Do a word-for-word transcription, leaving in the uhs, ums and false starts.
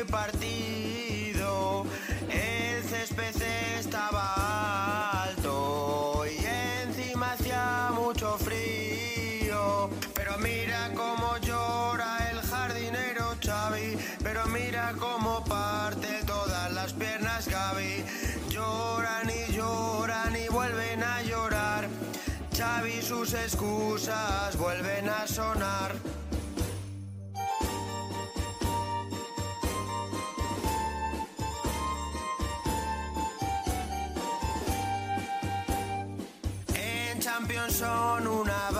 y partido. El césped estaba alto y encima hacía mucho frío. Pero mira cómo llora el jardinero Xavi, pero mira cómo parte todas las piernas Gavi. Lloran y lloran y vuelven a llorar. Xavi, sus excusas vuelven a sonar. En Champions son una